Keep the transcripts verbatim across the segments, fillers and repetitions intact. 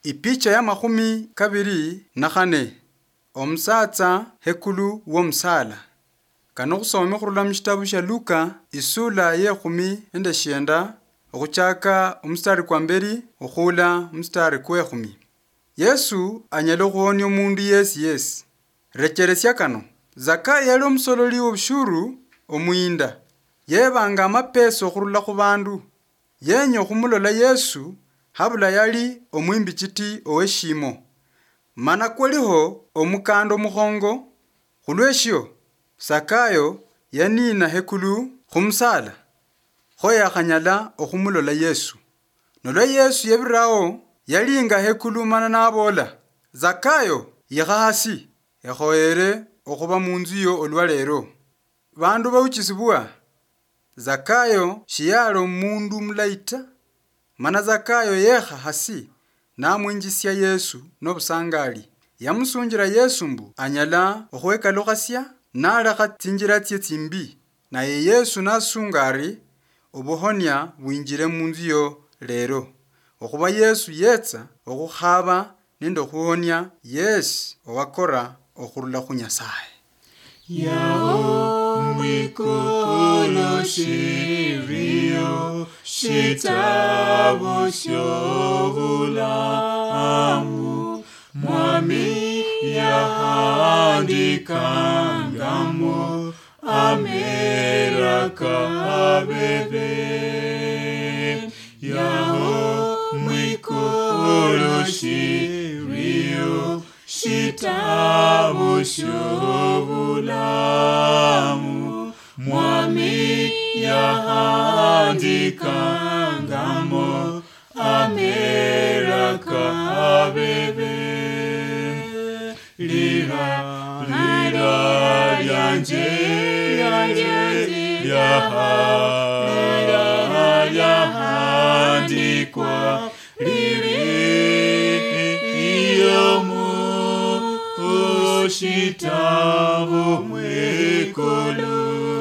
Ipicha ya makumi kabiri na kane. Omusatsa hekulu w'omusala. Kano khusome khurula mushitabu sha Luka isula ye khumi nende shenda okhuchaka omustari kwa mberi okhula omustari kwe khumi. Yesu anyala khuwonya omundu yesi yesi. Recheresya kano. Zakayo yali omusololi w'obushuru omuyinda. Yebanga amapeso khurula khu bandu. Yenya khumulola Yesu habula yali omwimbichiti oweshimo. Mana kweliho omukanda omukhongo. Khulweshyo Zakayo yanina hekulu khumusala. Khoya khanyala okhumulola Yesu. Nolwa Yesu yebirawo yalinga hekulu mana nabola. Zakayo yikha hasi ekhoyere okhuba munzu yo olwalero. Bandu bawuchisibwa. Zakayo shiyali omundu mulaita. Mana Zakayo yekha hasi namwinjisya Yesu nobusangali. Yamusunjira Yesu mbu anyala okhwekalukhasya nalekha tsinjira tsye tsimbi. Naye Yesu nasungari obuhonya bwinjire munzu yo lero. Okhuba Yesu yetsa okhukhaba nende okhuhonya yesi owakora okhurula khu Nyasaye. Yao mwikolo shirio shitabo shovulamu mwami yahandikangamo amera kabebe. Yao mwikolo shirio shitabo shovulamu mwami yahandikangamo amera kabebe. Lira lira lyanje lyanje lyaha lyahandikwa liriyomu oshitabo mwikolo.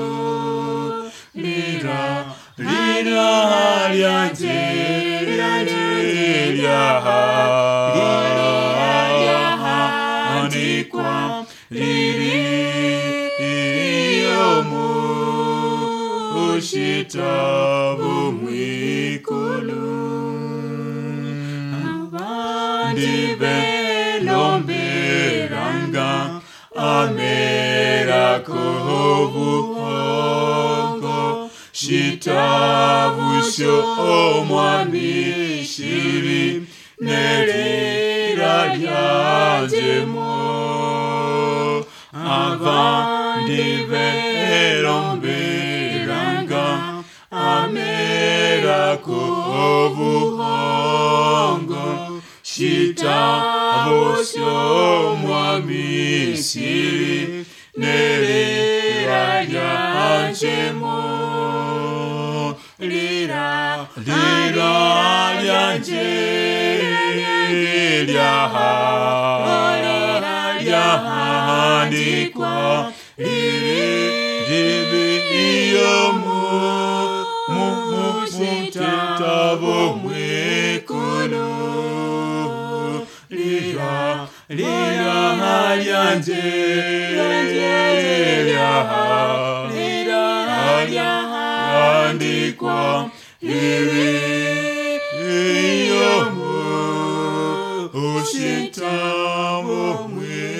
Lira lira lyanje lyanje lyaha lyahandikwa liriyomu oshitabo mwikolo. Abandi belomberanga amera kobuhongo shitabu sho omwami shiri nerira lyanjemo. Abandi belomberanga amera kobuhongo shitabo sho mwami shiri nerira lyanjemo. Lira lira lyanje lyaha lyahandikwa liriyomu mushitabo mwikolo. Lira lira lyanje lyaha lyahandikwa liriyomu mushitabo mwikolo.